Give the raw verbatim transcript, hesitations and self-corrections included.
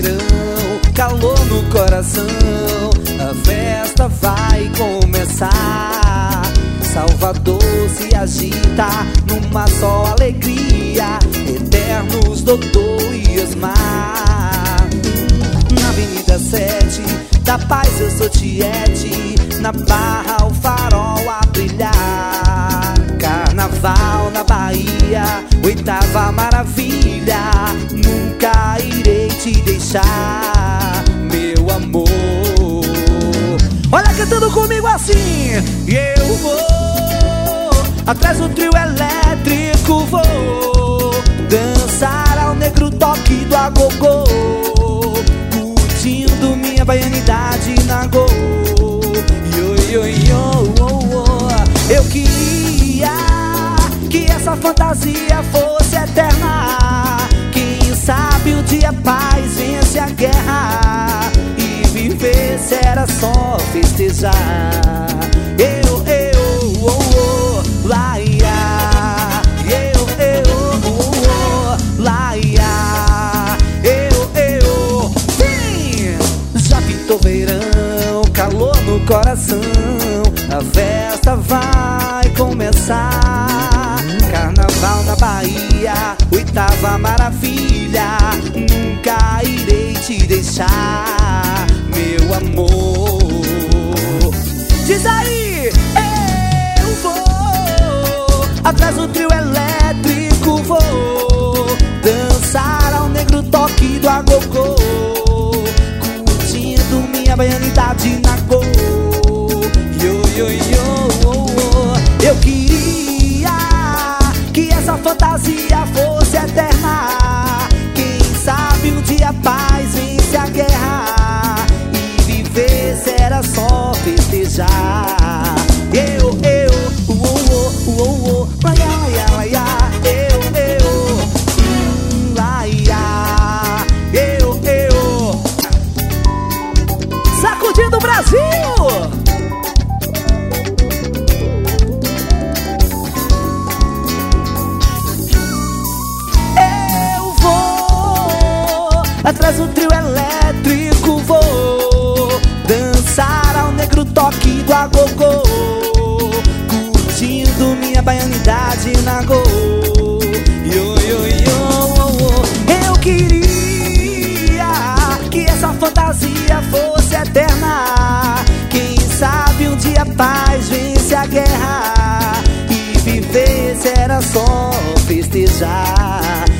verão, calor no coração, a festa vai começar. Salvador se agita numa só alegria, eternos Dodô e Osmar. Na Avenida sete da Paz eu sou tiete, na Barra o farol a brilhar. Carnaval na Bahia, oitava maravilha, nunca irei te deixar, meu amor. Olha cantando comigo assim. Eu vou atrás do trio elétrico, vou dançar ao negro toque do agogô, curtindo minha baianidade na go. Yo, yo, yo, oh, oh. Eu queria que essa fantasia fosse eterna. Quem sabe o dia paz vence a guerra, e viver será só festejar. Eu, eu, oh, oh, laia. Eu, eu, oh, oh, laia. Eu, eu, sim. Já pintou verão, calor no coração, a festa vai começar. Carnaval na Bahia, oitava maravilha, nunca irei te deixar, meu amor. Diz aí, eu vou atrás do trio elétrico, vou dançar ao negro toque do agogô, curtindo minha baianidade na go. Yo, yo, yo, oh, oh. Eu queria que essa fantasia fosse eterna. Quem sabe um dia a paz vence a guerra, e viver será só festejar. Eu, eu, oh, oh, oh, oh, laia, laia, laia. Eu, eu, hum, laia. Eu, eu, sacudindo o Brasil. Atrás do trio elétrico vou dançar ao negro toque do agogô, curtindo minha baianidade na go. Yo, yo, yo, oh, oh. Eu queria que essa fantasia fosse eterna. Quem sabe um dia a paz vence a guerra, e viver será só festejar.